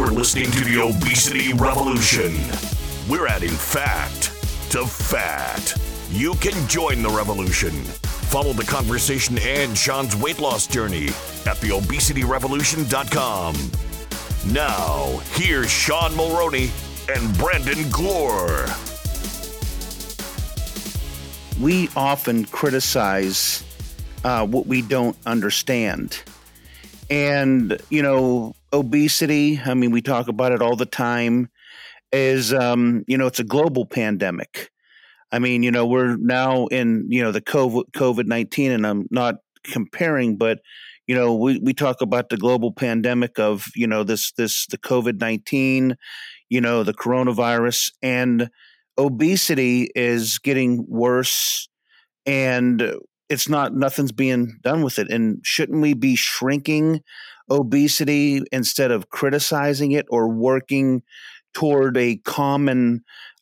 You're listening to the Obesity Revolution. We're adding fact to fat. You can join the revolution. Follow the conversation and Sean's weight loss journey at theobesityrevolution.com. Now, here's Sean Mulroney and Brandon Glore. We often criticize what we don't understand. And, obesity, we talk about it all the time, is, it's a global pandemic. We're now in, the COVID-19, and I'm not comparing, but, we talk about the global pandemic of, the COVID-19, the coronavirus, and obesity is getting worse, and nothing's being done with it. And shouldn't we be shrinking obesity instead of criticizing it or working toward a common,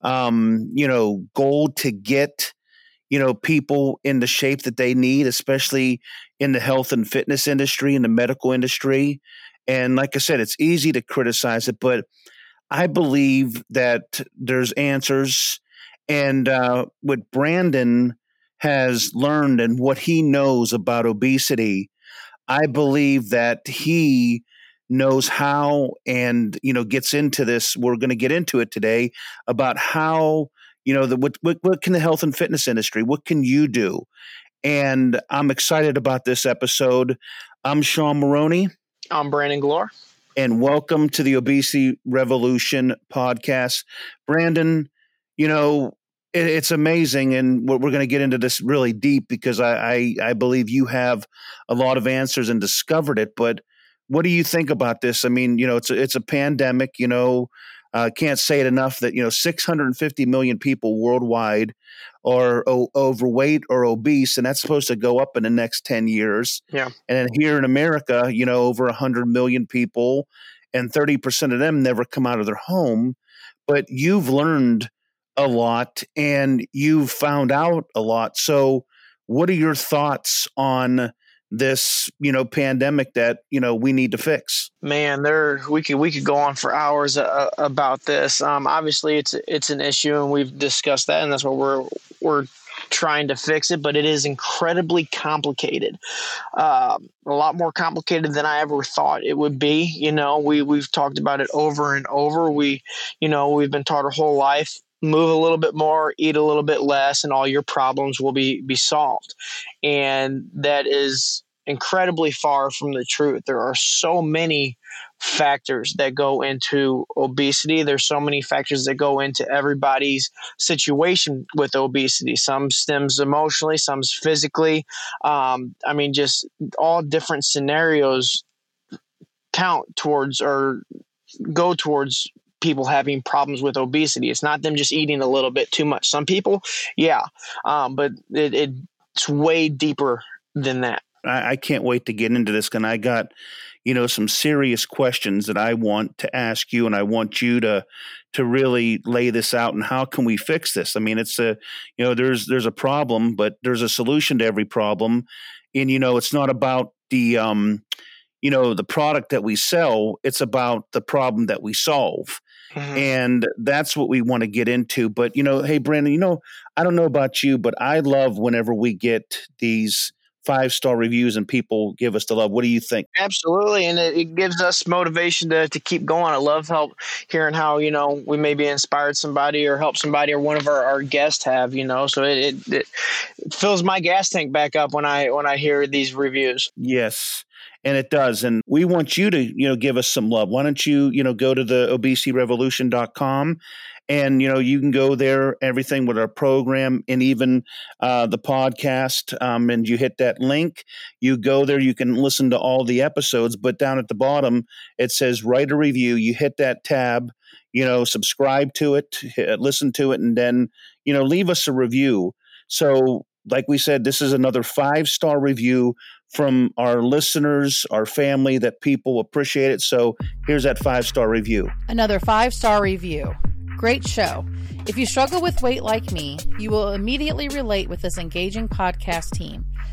goal to get, people in the shape that they need, especially in the health and fitness industry, in the medical industry? And like I said, it's easy to criticize it, but I believe that there's answers. And what Brandon has learned and what he knows about obesity, I believe that he knows how and, gets into this. We're going to get into it today about how, what can the health and fitness industry, what can you do? And I'm excited about this episode. I'm Sean Mulroney. I'm Brandon Glore. And welcome to the Obesity Revolution podcast. Brandon, it's amazing, and we're going to get into this really deep because I believe you have a lot of answers and discovered it. But what do you think about this? It's a pandemic. Can't say it enough that 650 million people worldwide are overweight or obese, and that's supposed to go up in the next 10 years. Yeah. And then here in America, over 100 million people, and 30% of them never come out of their home. But you've learned a lot and you've found out a lot. So what are your thoughts on this, pandemic that, we need to fix? Man, we could go on for hours about this. Obviously it's an issue, and we've discussed that, and that's what we're trying to fix it, but it is incredibly complicated. A lot more complicated than I ever thought it would be. We've talked about it over and over. We've been taught our whole life, move a little bit more, eat a little bit less, and all your problems will be solved. And that is incredibly far from the truth. There are so many factors that go into obesity. There's so many factors that go into everybody's situation with obesity. Some stems emotionally, some's physically. Just all different scenarios count towards or go towards people having problems with obesity. It's not them just eating a little bit too much. Some people, yeah, but it's way deeper than that. I can't wait to get into this, and I got, some serious questions that I want to ask you, and I want you to really lay this out. And how can we fix this? It's there's a problem, but there's a solution to every problem. And, it's not about the, the product that we sell. It's about the problem that we solve. Mm-hmm. And that's what we want to get into. But, hey, Brandon, I don't know about you, but I love whenever we get these 5-star reviews and people give us the love. What do you think? Absolutely. And it gives us motivation to keep going. I love hearing how, we maybe inspired somebody or helped somebody or one of our guests have, so it fills my gas tank back up when I hear these reviews. Yes. And it does. And we want you to, give us some love. Why don't you, go to the obesityrevolution.com, and, you can go there, everything with our program and even the podcast. And you hit that link, you go there, you can listen to all the episodes. But down at the bottom, it says write a review. You hit that tab, subscribe to it, listen to it, and then, leave us a review. So like we said, this is another 5-star review from our listeners, our family, that people appreciate it. So here's that 5-star review. Another 5-star review. Great show. If you struggle with weight like me, you will immediately relate with this engaging podcast team.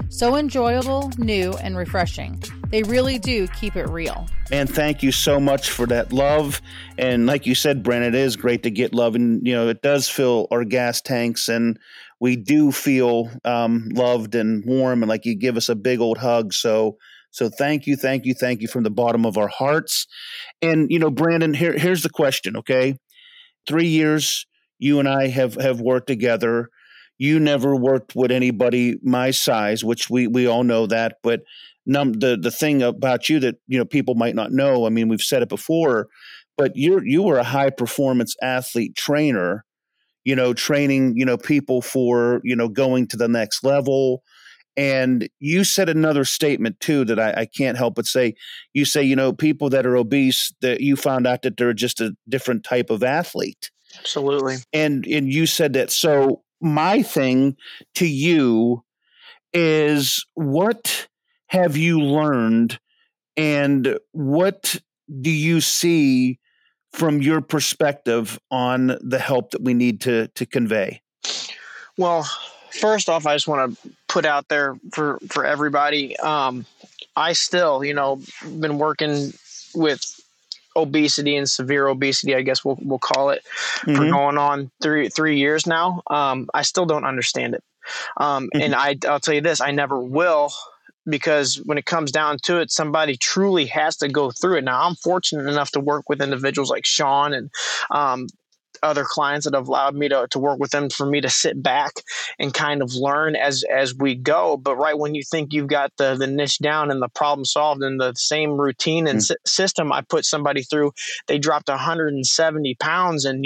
So enjoyable, new, and refreshing. They really do keep it real. And thank you so much for that love. And like you said, Brent, it is great to get love. And, it does fill our gas tanks. And we do feel loved and warm. And like you give us a big old hug. So thank you from the bottom of our hearts. And, Brandon, here's the question, okay? 3 years you and I have worked together. You never worked with anybody my size, which we all know that. But the thing about you that people might not know, I mean, we've said it before, but you were a high performance athlete trainer, training people for going to the next level. And you said another statement too that I can't help but say. You say people that are obese, that you found out that they're just a different type of athlete. Absolutely. And you said that. So my thing to you is, what have you learned and what do you see from your perspective on the help that we need to convey? Well, first off, I just want to put out there for everybody. I still, been working with obesity and severe obesity, I guess we'll call it, for going on 3 years now. I still don't understand it. And I'll tell you this, I never will, because when it comes down to it, somebody truly has to go through it. Now, I'm fortunate enough to work with individuals like Sean and other clients that have allowed me to work with them, for me to sit back and kind of learn as we go. But right when you think you've got the niche down and the problem solved in the same routine and system I put somebody through, they dropped 170 pounds in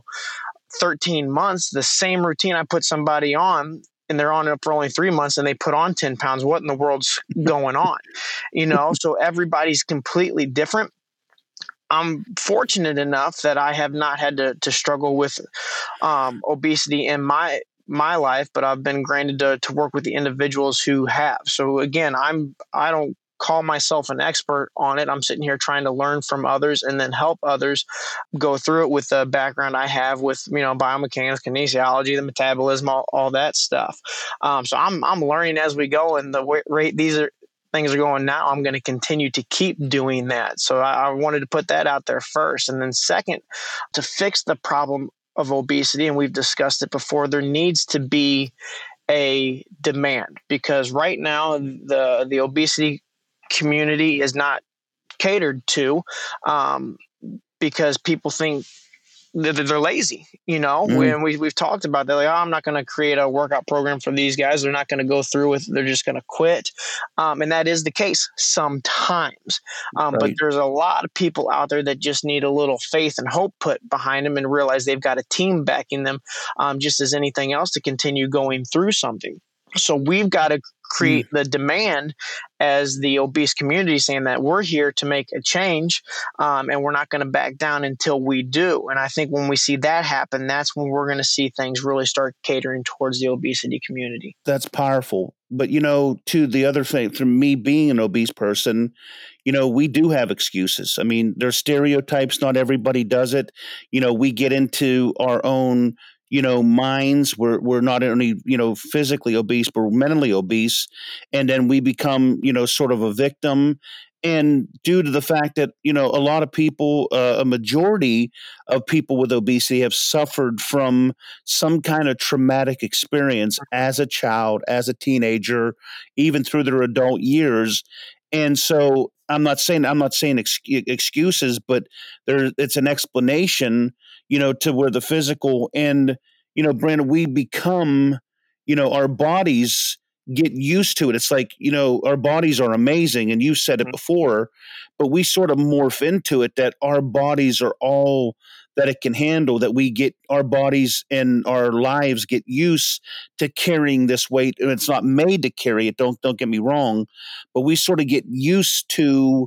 13 months. The same routine I put somebody on, and they're on it for only 3 months, and they put on 10 pounds. What in the world's going on? So everybody's completely different. I'm fortunate enough that I have not had to struggle with obesity in my life, but I've been granted to work with the individuals who have. So again, I don't call myself an expert on it. I'm sitting here trying to learn from others and then help others go through it with the background I have with biomechanics, kinesiology, the metabolism, all that stuff. So I'm learning as we go, and the rate things are going now, I'm going to continue to keep doing that. So I wanted to put that out there first. And then second, to fix the problem of obesity, and we've discussed it before, there needs to be a demand, because right now the obesity community is not catered to, because people think they're lazy, when we've talked about that, like, I'm not going to create a workout program for these guys. They're not going to go through with, they're just going to quit. And that is the case sometimes. Right. But there's a lot of people out there that just need a little faith and hope put behind them, and realize they've got a team backing them, just as anything else, to continue going through something. So we've got to create the demand as the obese community, saying that we're here to make a change, and we're not going to back down until we do. And I think when we see that happen, that's when we're going to see things really start catering towards the obesity community. That's powerful. But, to the other thing, from me being an obese person, we do have excuses. I mean, there's stereotypes. Not everybody does it. We get into our own minds. We're not only, physically obese, but we're mentally obese. And then we become, sort of a victim. And due to the fact that, a lot of people, a majority of people with obesity have suffered from some kind of traumatic experience as a child, as a teenager, even through their adult years. And so I'm not saying excuses, but it's an explanation, to where the physical and, Brandon, we become, our bodies get used to it. It's like, our bodies are amazing, and you said it before, but we sort of morph into it, that our bodies are all that it can handle, that we get, our bodies and our lives get used to carrying this weight. And it's not made to carry it. Don't get me wrong, but we sort of get used to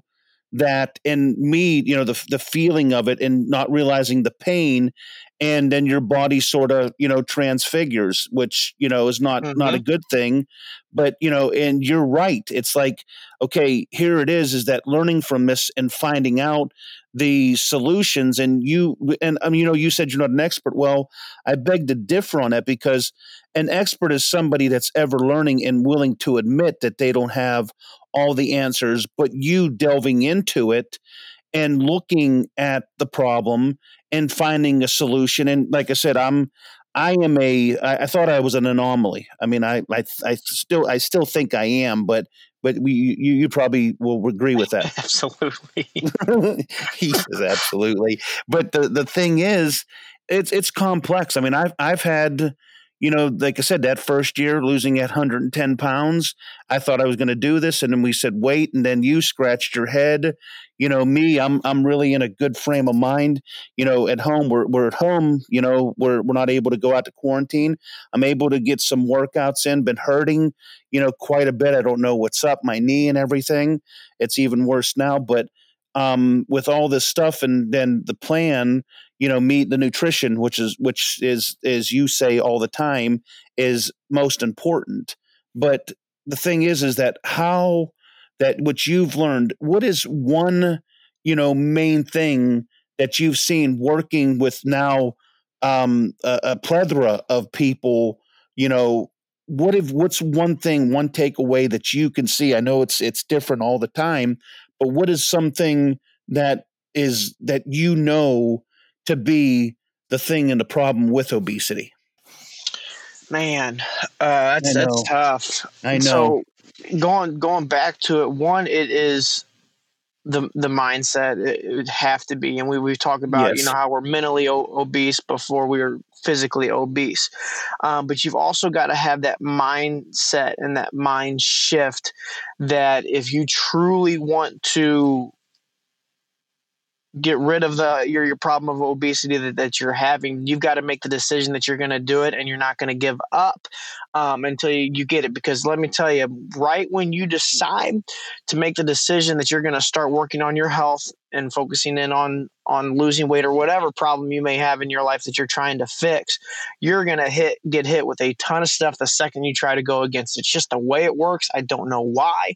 that, and me, the feeling of it and not realizing the pain, and then your body sort of, transfigures, which, is not a good thing. But, and you're right. It's like, okay, here it is that learning from this and finding out the solutions. And you said you're not an expert. Well, I beg to differ on that, because an expert is somebody that's ever learning and willing to admit that they don't have all the answers, but you delving into it and looking at the problem and finding a solution. And like I said, I thought I was an anomaly. I mean, I still think I am, but you probably will agree with that. Absolutely. He says absolutely. But the thing is, it's complex. I mean, I've had, like I said, that first year losing at 110 pounds, I thought I was going to do this. And then we said, wait, and then you scratched your head. Me, I'm really in a good frame of mind. At home, we're at home, we're not able to go out to quarantine. I'm able to get some workouts in, been hurting, quite a bit. I don't know what's up, my knee and everything. It's even worse now, but with all this stuff, and then the plan, meet the nutrition, which is, as you say all the time, is most important. But the thing is that how that what you've learned, what is one, main thing that you've seen working with now a plethora of people, what's one thing, one takeaway that you can see? I know it's different all the time, but what is something that to be the thing and the problem with obesity? Man, that's tough. I know. So going back to it, one, it is the mindset. It would have to be, and we've talked about, Yes. how we're mentally obese before we were physically obese. But you've also got to have that mindset and that mind shift that if you truly want to get rid of your problem of obesity that you're having, you've got to make the decision that you're going to do it, and you're not going to give up until you get it. Because let me tell you, right when you decide to make the decision that you're going to start working on your health and focusing in on losing weight or whatever problem you may have in your life that you're trying to fix, you're going to get hit with a ton of stuff the second you try to go against it. It's just the way it works. I don't know why.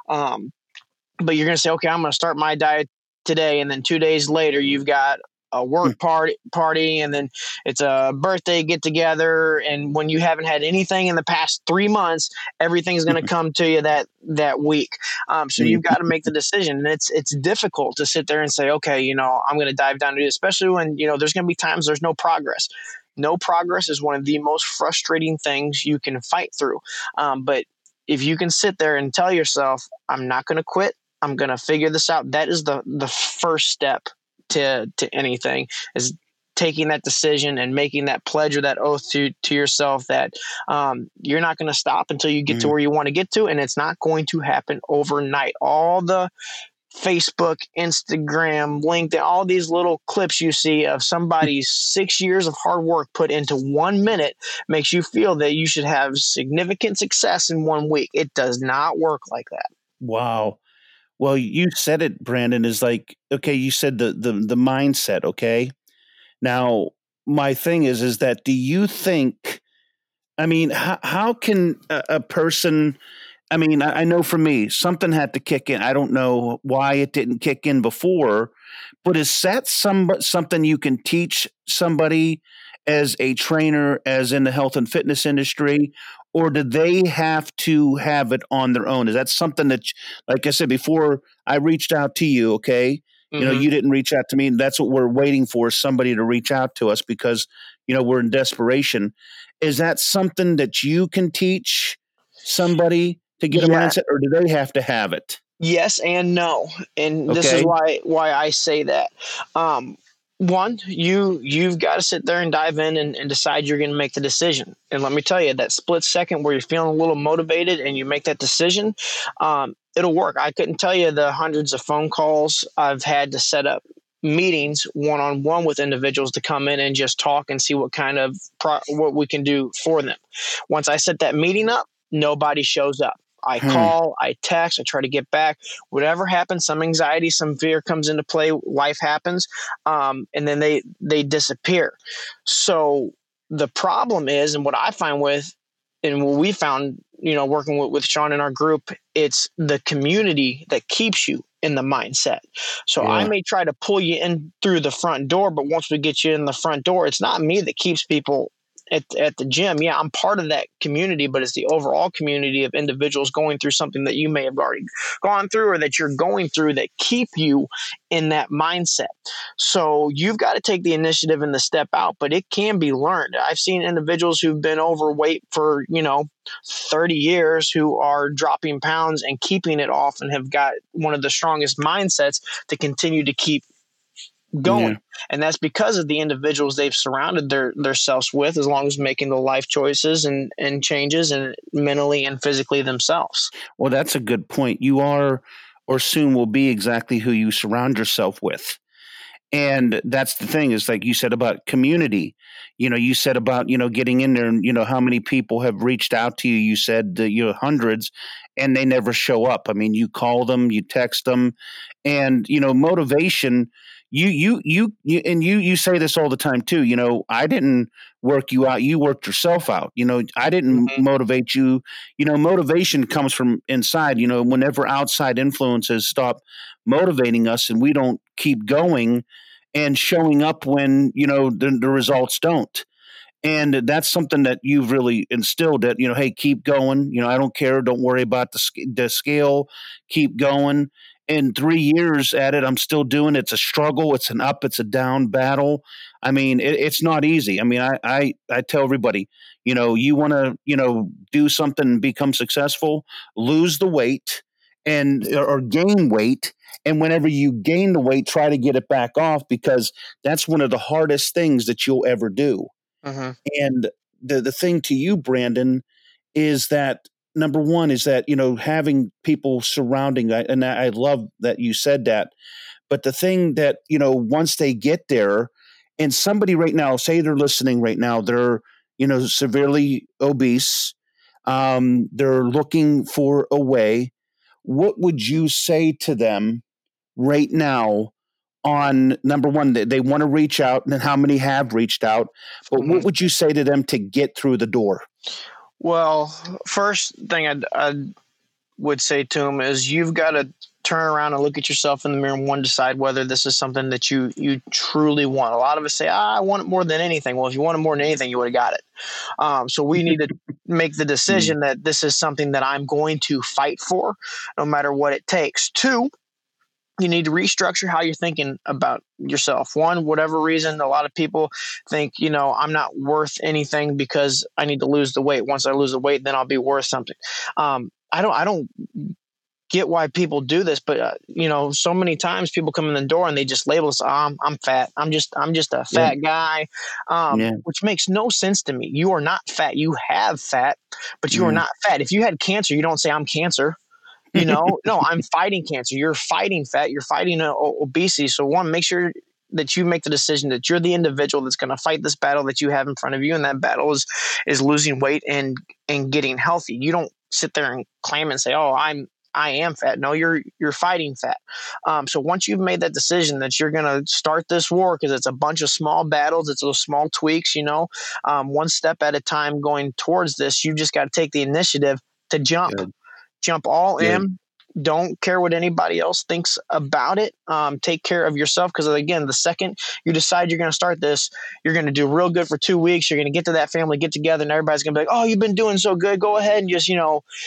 But you're going to say, okay, I'm going to start my diet today, and then 2 days later you've got a work party, and then it's a birthday get together, and when you haven't had anything in the past 3 months, everything's going to come to you that week. So you've got to make the decision, and it's difficult to sit there and say, okay, I'm going to dive down to it, especially when there's going to be times there's no progress. No progress is one of the most frustrating things you can fight through. But if you can sit there and tell yourself, I'm not going to quit, I'm going to figure this out. That is the first step to anything, is taking that decision and making that pledge or that oath to yourself that you're not going to stop until you get to where you want to get to. And it's not going to happen overnight. All the Facebook, Instagram, LinkedIn, all these little clips you see of somebody's 6 years of hard work put into 1 minute makes you feel that you should have significant success in 1 week. It does not work like that. Wow. Well, you said it, Brandon, is like, okay, you said the mindset. Okay. Now, my thing is that, do you think, I mean, how can a person, I mean, I know for me, something had to kick in. I don't know why it didn't kick in before, but is that something you can teach somebody as a trainer, as in the health and fitness industry, or do they have to have it on their own? Is that something that, like I said before, I reached out to you, okay? You didn't reach out to me, and that's what we're waiting for, somebody to reach out to us, because, we're in desperation. Is that something that you can teach somebody to get a mindset, or do they have to have it? Yes and no. And this is why I say that. One, you've got to sit there and dive in and decide you're going to make the decision. And let me tell you, that split second where you're feeling a little motivated and you make that decision, it'll work. I couldn't tell you the hundreds of phone calls I've had to set up meetings one-on-one with individuals to come in and just talk and see what kind of what we can do for them. Once I set that meeting up, nobody shows up. I call, I text, I try to get back. Whatever happens, some anxiety, some fear comes into play. Life happens, and then they disappear. So the problem is, and what I find with, and what we found, working with Sean in our group, it's the community that keeps you in the mindset. So I may try to pull you in through the front door, but once we get you in the front door, it's not me that keeps people at the gym. Yeah, I'm part of that community, but it's the overall community of individuals going through something that you may have already gone through or that you're going through that keep you in that mindset. So you've got to take the initiative and the step out, but it can be learned. I've seen individuals who've been overweight for, 30 years who are dropping pounds and keeping it off and have got one of the strongest mindsets to continue to keep going. Yeah. And that's because of the individuals they've surrounded themselves with, as long as making the life choices and changes and mentally and physically themselves. Well, that's a good point. You are, or soon will be, exactly who you surround yourself with. And that's the thing, is like you said about community. You said about, getting in there and, how many people have reached out to you. You said hundreds, and they never show up. I mean, you call them, you text them, and, motivation. You say this all the time too. I didn't work you out. You worked yourself out. I didn't motivate you. Motivation comes from inside. Whenever outside influences stop motivating us and we don't keep going and showing up when, the results don't. And that's something that you've really instilled, that, hey, keep going. I don't care. Don't worry about the scale. Keep going. And 3 years at it, I'm still doing it. It's a struggle. It's an up, it's a down battle. I mean, it's not easy. I mean, I tell everybody, you want to, do something and become successful, lose the weight or gain weight. And whenever you gain the weight, try to get it back off, because that's one of the hardest things that you'll ever do. And the thing to you, Brandon, is that, number one is that, having people surrounding, and I love that you said that, but the thing that, once they get there, and somebody right now, say they're listening right now, they're, severely obese, they're looking for a way, what would you say to them right now on, number one, they want to reach out, and how many have reached out, but what would you say to them to get through the door? Well, first thing I would say to them is, you've got to turn around and look at yourself in the mirror and decide whether this is something that you truly want. A lot of us say, I want it more than anything. Well, if you want it more than anything, you would have got it. So we need to make the decision that this is something that I'm going to fight for, no matter what it takes. Two, you need to restructure how you're thinking about yourself. One, whatever reason, a lot of people think, I'm not worth anything because I need to lose the weight. Once I lose the weight, then I'll be worth something. I don't get why people do this, but so many times people come in the door and they just label us, I'm fat. I'm just a fat guy, which makes no sense to me. You are not fat. You have fat, but you are not fat. If you had cancer, you don't say I'm cancer. No, I'm fighting cancer. You're fighting fat. You're fighting obesity. So one, make sure that you make the decision that you're the individual that's going to fight this battle that you have in front of you. And that battle is losing weight and getting healthy. You don't sit there and claim and say, oh, I am fat. No, you're fighting fat. So once you've made that decision that you're going to start this war, because it's a bunch of small battles, it's those small tweaks, one step at a time going towards this, you just got to take the initiative to jump. Good. Jump all in. Don't care what anybody else thinks about it. Take care of yourself, because, again, the second you decide you're going to start this, you're going to do real good for 2 weeks. You're going to get to that family get together, and everybody's going to be like, oh, you've been doing so good. Go ahead and just,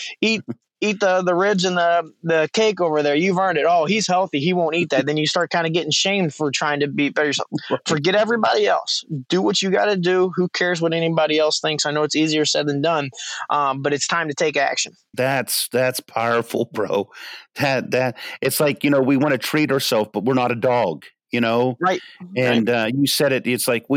eat the ribs and the cake over there. You've earned it. Oh, he's healthy. He won't eat that. Then you start kind of getting shamed for trying to be better yourself. Forget everybody else. Do what you got to do. Who cares what anybody else thinks? I know it's easier said than done, but it's time to take action. That's powerful, bro. That it's like, we want to treat ourselves, but we're not a dog. Right. And you said it. It's like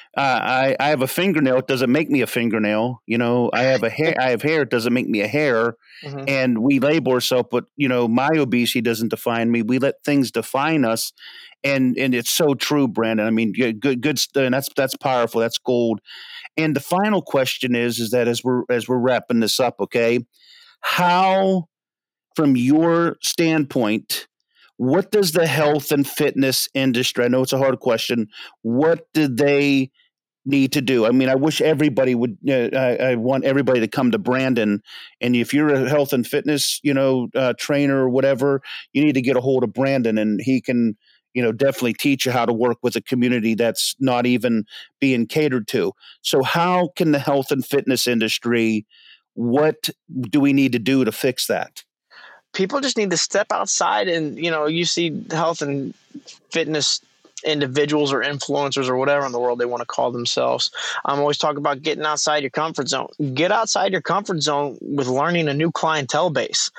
I have a fingernail. It doesn't make me a fingernail. I have hair. It doesn't make me a hair. And we label ourselves, but my obesity doesn't define me. We let things define us, and it's so true, Brandon. I mean, good. And that's powerful. That's gold. And the final question is that as we're wrapping this up, okay, how, from your standpoint, what does the health and fitness industry, I know it's a hard question, what do they need to do? I mean, I wish everybody would, I want everybody to come to Brandon. And if you're a health and fitness, trainer or whatever, you need to get a hold of Brandon, and he can, definitely teach you how to work with a community that's not even being catered to. So how can the health and fitness industry, what do we need to do to fix that? People just need to step outside, and you see health and fitness individuals or influencers or whatever in the world they want to call themselves. I'm always talking about getting outside your comfort zone. Get outside your comfort zone with learning a new clientele base.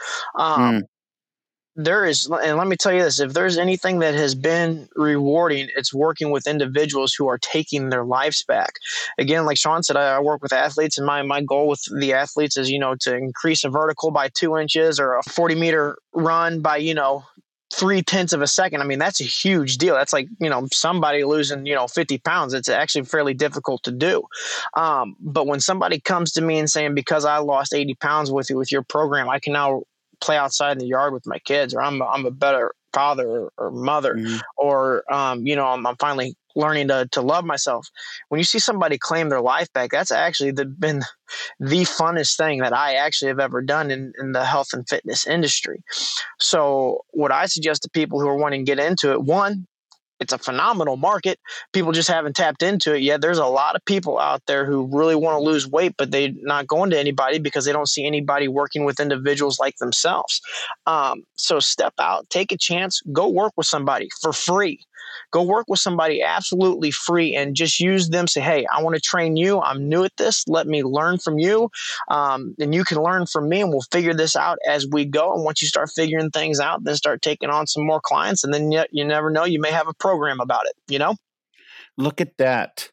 There is, and let me tell you this, if there's anything that has been rewarding, it's working with individuals who are taking their lives back. Again, like Sean said, I work with athletes, and my goal with the athletes is, to increase a vertical by 2 inches or a 40-meter run by, 0.3 of a second. I mean, that's a huge deal. That's like, somebody losing, 50 pounds. It's actually fairly difficult to do. But when somebody comes to me and saying, because I lost 80 pounds with your program, I can now play outside in the yard with my kids, or I'm a better father or mother, or, I'm finally learning to love myself. When you see somebody claim their life back, that's actually been the funnest thing that I actually have ever done in the health and fitness industry. So what I suggest to people who are wanting to get into it, one, it's a phenomenal market. People just haven't tapped into it yet. There's a lot of people out there who really want to lose weight, but they're not going to anybody because they don't see anybody working with individuals like themselves. So step out, take a chance, go work with somebody for free. Go work with somebody absolutely free, and just use them. Say, hey, I want to train you. I'm new at this. Let me learn from you. And you can learn from me, and we'll figure this out as we go. And once you start figuring things out, then start taking on some more clients. And then you never know, you may have a program about it, Look at that.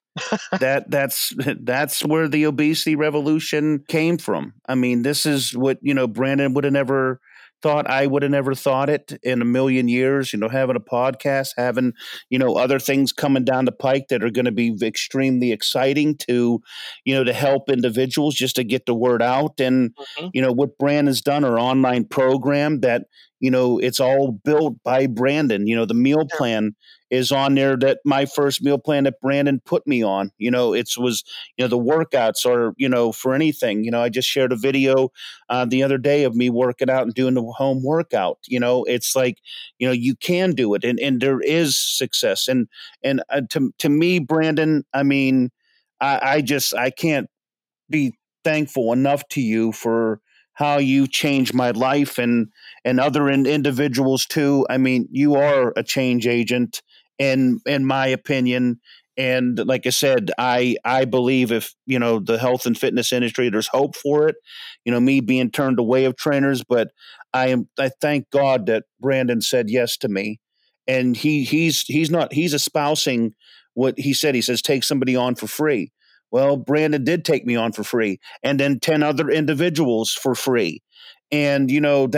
That's where the obesity revolution came from. I mean, this is what, Brandon would have never thought. I would have never thought it in a million years, having a podcast, having, other things coming down the pike that are going to be extremely exciting to, to help individuals just to get the word out. And, what Brandon's done, our online program that, it's all built by Brandon. The meal plan is on there, that my first meal plan that Brandon put me on. The workouts are, for anything. I just shared a video the other day of me working out and doing the home workout. It's like, you can do it, and there is success. And to me, Brandon, I mean, I can't be thankful enough to you for how you changed my life and other individuals too. I mean, you are a change agent in my opinion. And like I said, I believe if, the health and fitness industry, there's hope for it, me being turned away of trainers, but I thank God that Brandon said yes to me. And he's espousing what he said. He says, take somebody on for free. Well, Brandon did take me on for free, and then 10 other individuals for free. And,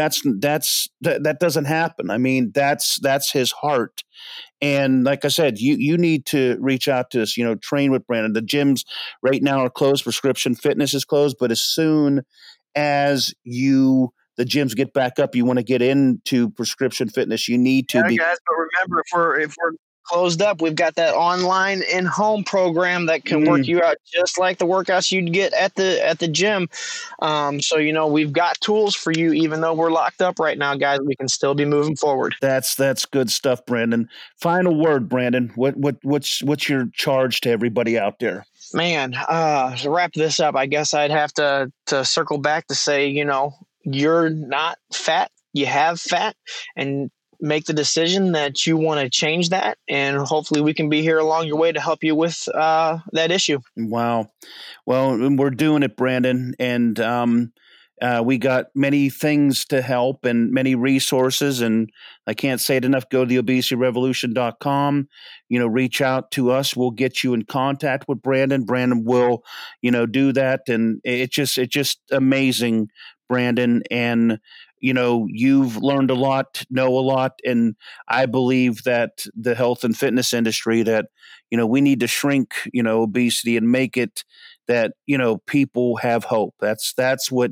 that doesn't happen. I mean, that's his heart. And like I said, you need to reach out to us, train with Brandon. The gyms right now are closed. Prescription Fitness is closed. But as soon as the gyms get back up, you want to get into Prescription Fitness, you need to. Yeah, guys, but remember, if we're closed up, we've got that online in-home program that can work you out just like the workouts you'd get at the gym. So we've got tools for you, even though we're locked up right now, guys. We can still be moving forward. That's good stuff, Brandon. Final word, Brandon. What's your charge to everybody out there? Man, to wrap this up, I guess I'd have to circle back to say, you're not fat. You have fat, and make the decision that you want to change that, and hopefully we can be here along your way to help you with that issue. Wow. Well, we're doing it, Brandon, and we got many things to help and many resources, and I can't say it enough. Go to theobesityrevolution.com, reach out to us. We'll get you in contact with Brandon. Brandon will, do that. And it's just amazing, Brandon. And, you've learned a lot, know a lot. And I believe that the health and fitness industry, that, we need to shrink, obesity and make it that, people have hope. That's what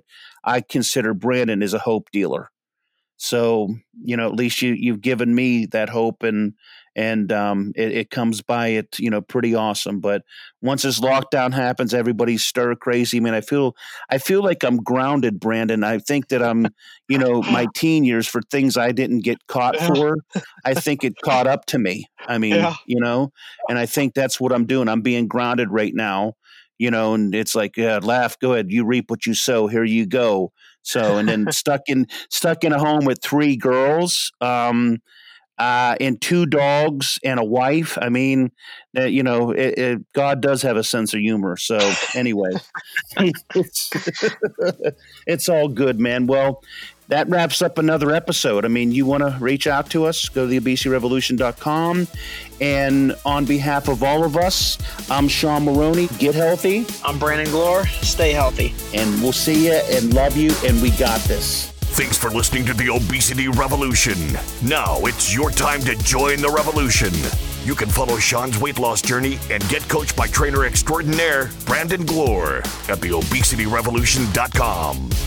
I consider Brandon as a hope dealer. So, at least you've given me that hope, and it comes by it, pretty awesome. But once this lockdown happens, everybody's stir crazy. Man, I feel like I'm grounded, Brandon. I think that I'm, my teen years for things I didn't get caught for, I think it caught up to me. I mean, and I think that's what I'm doing. I'm being grounded right now, and it's like, laugh, go ahead. You reap what you sow. Here you go. So, and then stuck in a home with 3 girls, and 2 dogs and a wife. I mean, God does have a sense of humor. So anyway, it's all good, man. Well, that wraps up another episode. I mean, you want to reach out to us, go to theobesityrevolution.com. And on behalf of all of us, I'm Sean Maroney. Get healthy. I'm Brandon Glore. Stay healthy. And we'll see you and love you, and we got this. Thanks for listening to the Obesity Revolution. Now it's your time to join the revolution. You can follow Sean's weight loss journey and get coached by trainer extraordinaire Brandon Glore at theobesityrevolution.com.